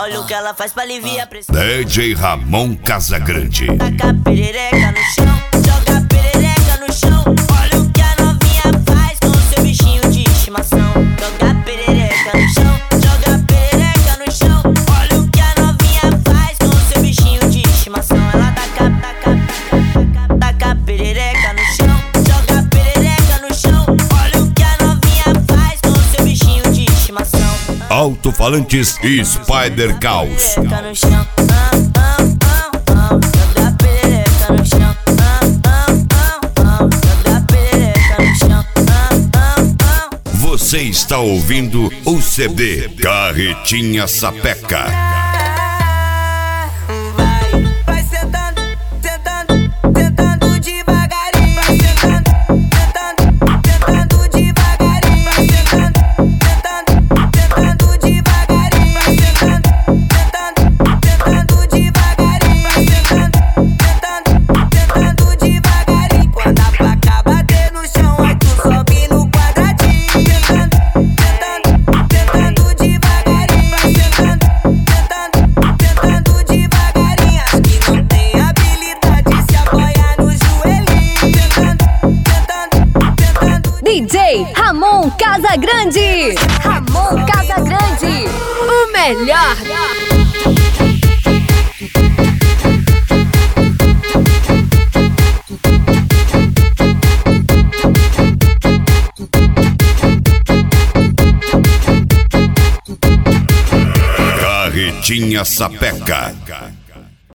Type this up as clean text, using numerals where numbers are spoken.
Olha o que ela faz pra aliviar a pressão. DJ Ramon Casagrande. Taca a perereca no chão, joga a perereca no chão. Olha o que a novinha faz com o seu bichinho de estimação. Joga a perereca no chão, joga a perereca no chão. Olha o que a novinha faz com o seu bichinho de estimação. Ela taca a perereca no chão, joga a perereca no chão. Olha o que a novinha faz com o seu bichinho de estimação. Alto-falantes e Spider Caos. Perereca no chão, joga a perereca no chão, joga a perereca no chão. Você está ouvindo o CD Carretinha Sapeca. Vai sentando, sentando, sentando devagarinho. Vai sentando, sentando devagarinho. Vai sentando, sentando devagarinho. Vai sentando, sentando devagarinho. Vai sentando devagarinho. Quando a placa bater no chão, aí tu sobe no quadradinho. Sentando devagarinho. Vai sentando devagarinho. Acho que não tem habilidade, se apoiar no joelhinho. Tentando. DJ Ramon Casagrande. Ramon Casagrande, o melhor. Carretinha Sapeca.